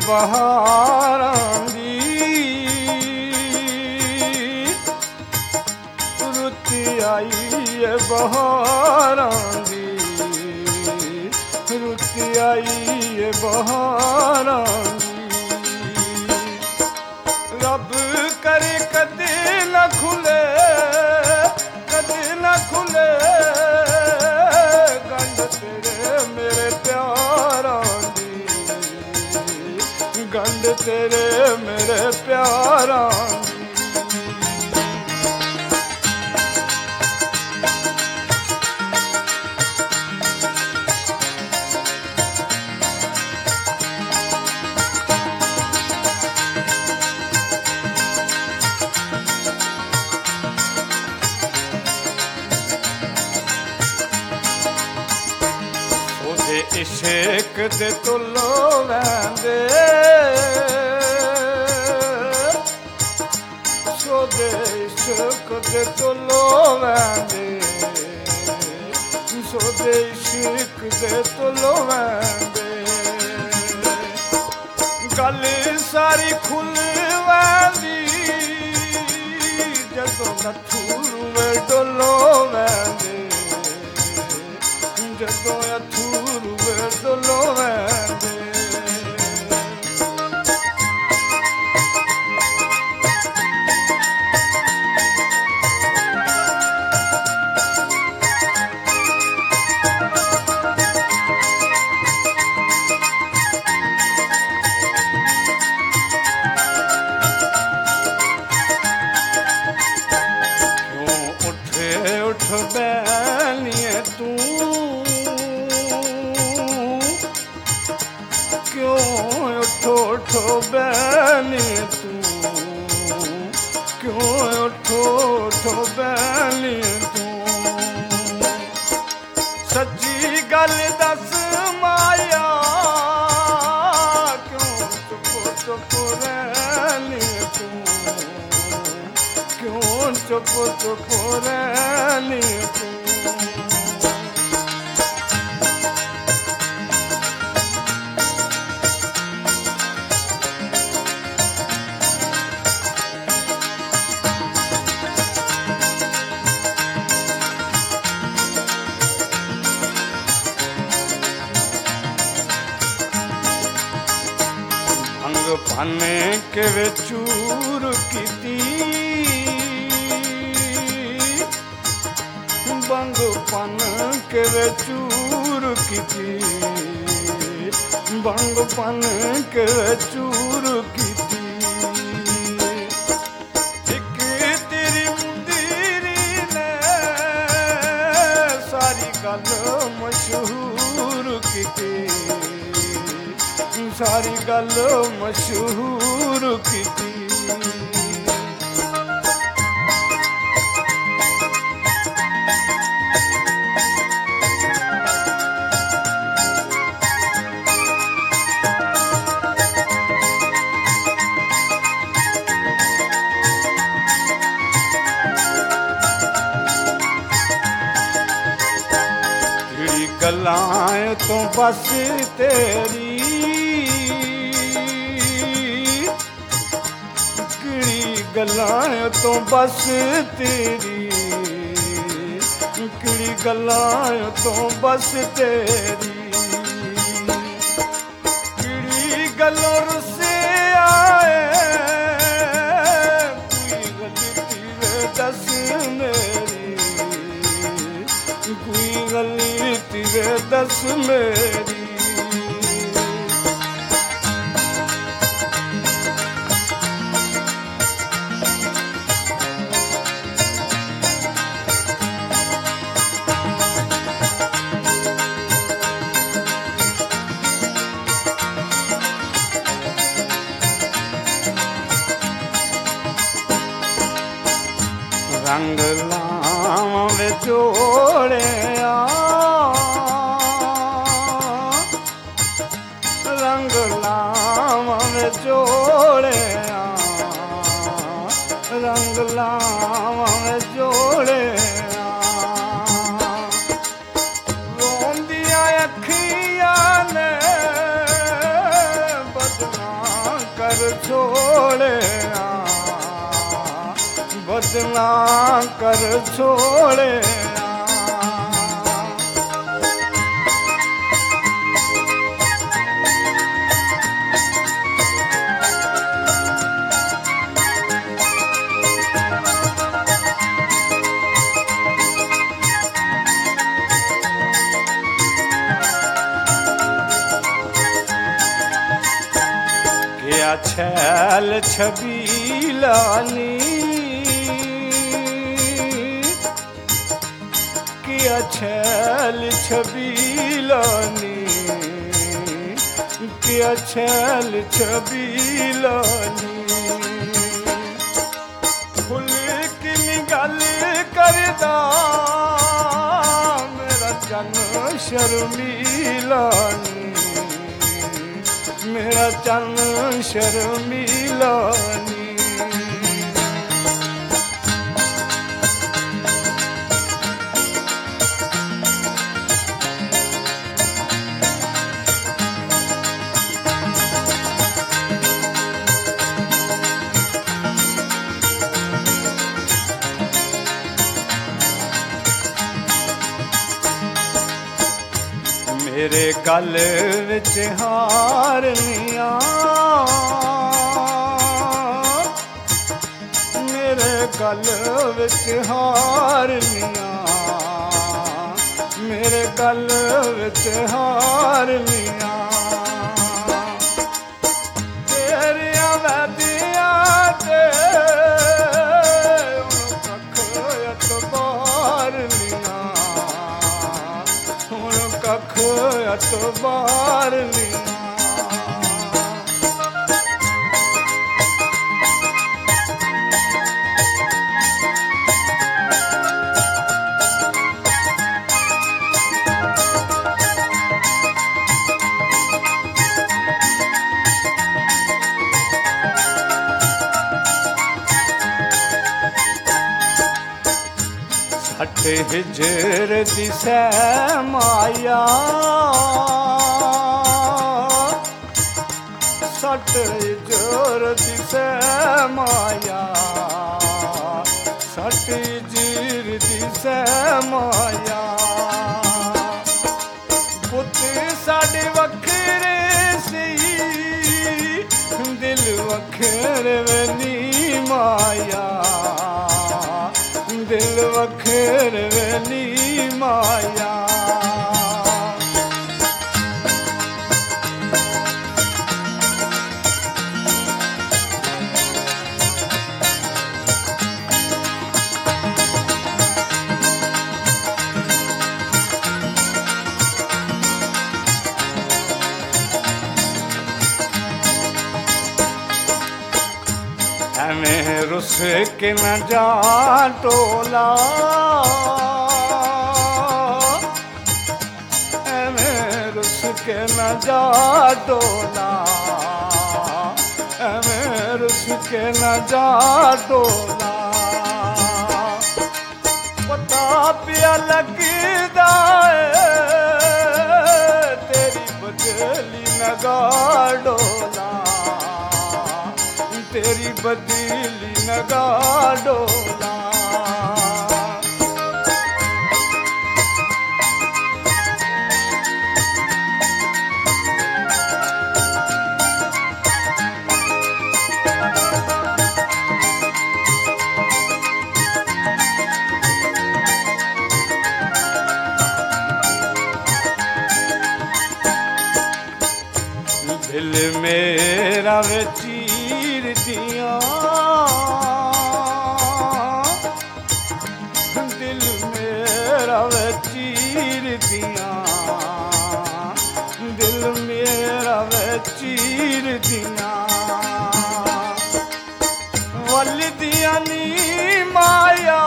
बहारां दी रुती आई है बहारां दी रुती आई है बहारां दी रब करे कदे न खुले कदे न खुले गंढ तेरे मेरे प्यारां गंढ तेरे मेरे प्यारां ओदे इश्क दे तुलो वैंदे सोदे इश्क दे तुलो वैंदे सोदे इश्क दे तुलो वैंदे गल सारी खुल वैंदी जदों नथूरू डोलो वैंदे जदों अथूरू डोलो वैंदे उठ बैनिए तू क्यों उठो उठो बैनिए तू क्यों उठो उठो बैनिए तू सच्ची गल दस माया क्यों चुप चुप रहनिए तू क्यों चुप चुप रहनी तू भंग पाने के वे चूर कीती बंग पन के चूर कीती बंग पन के चूर कीती एक तेरी मुंदरी ने सारी गल मशहूर कीती सारी गल मशहूर कीती गल्लां तो बस तेरी किड़ी गल्लां तो बस तेरी किड़ी गल्लां तो बस तेरी किड़ी गल्लों रुसे आए कोई गलती वे दस मेरी कोई गलती वे दस मेरी रंग लाव जोड़े रंग लाव जोड़े रंग लाव जोड़े रोंदियां अखियां ने बदनाम ना कर छोड़े क्या छैल छबीलानी किया छैल छबीलानी किया छैल छबीलानी खुल की गल करदा मेरा जन शर्मीलानी मेरा चन शर्मीलानी मेरे गल विच हारनियां मेरे गल विच हारनियां मेरे गल विच हारनियां तेरियां वैदियां ते कख अतबारनियां हुण कख अतबारनियां सट हिजर दिसै माया सट हिजर दिसै माया सट हिजर दिसै माया पुत साडे वखरे सी दिल वखरे वनी माया दिल वखरे वनी माया एवें रुस के न जा टोला एवें रुस के न जा टोला एवें रुस के न जा टोला पता पिया लगदा तेरी बदली नगा डोला तेरी बदली नगा डोला दिल मेरा वे चीर दिया दिल मेरा वे चीर दिया दिल मेरा वे चीर दिया वल दिया नी माया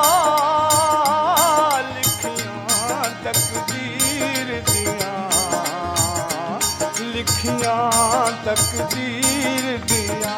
लिखियां तकदीर दिया लिखियां तकदीर दिया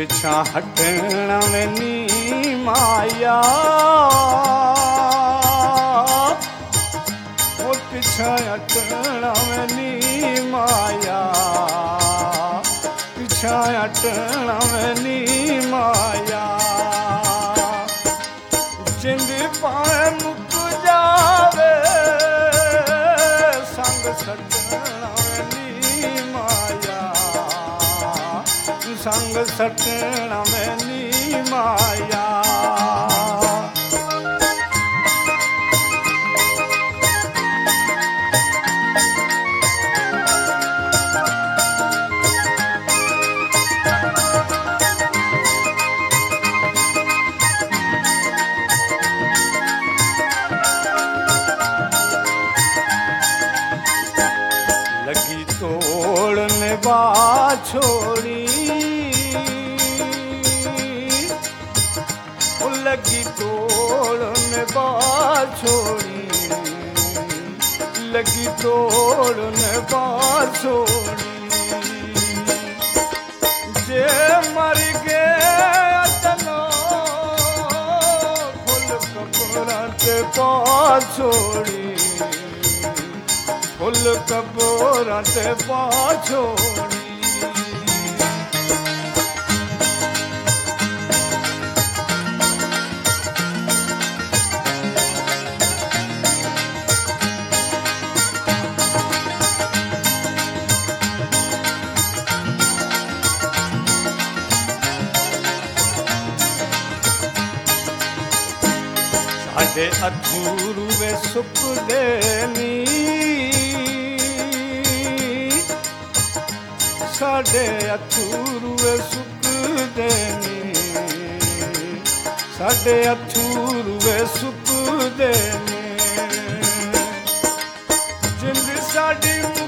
पिछा हटना में नी माया ओ पिछा हटना में नी माया पिछा हटना में नी माया जिंद पाए मुक जावे संग सटना में नी माया संग सटना में नी माया लगी तोड़ने छोड़ी लगी तोड़ने छोड़ी लगी तोड़ने छोड़ी जे मर गए तनो फुल कपड़ा ते छोड़ी फुल कपड़ा ते छोड़ी साडे अधूरू वे सुख देनी साडे अधूरू वे सुख देनी साडे अधूरू वे सुख देनी जिंद साडी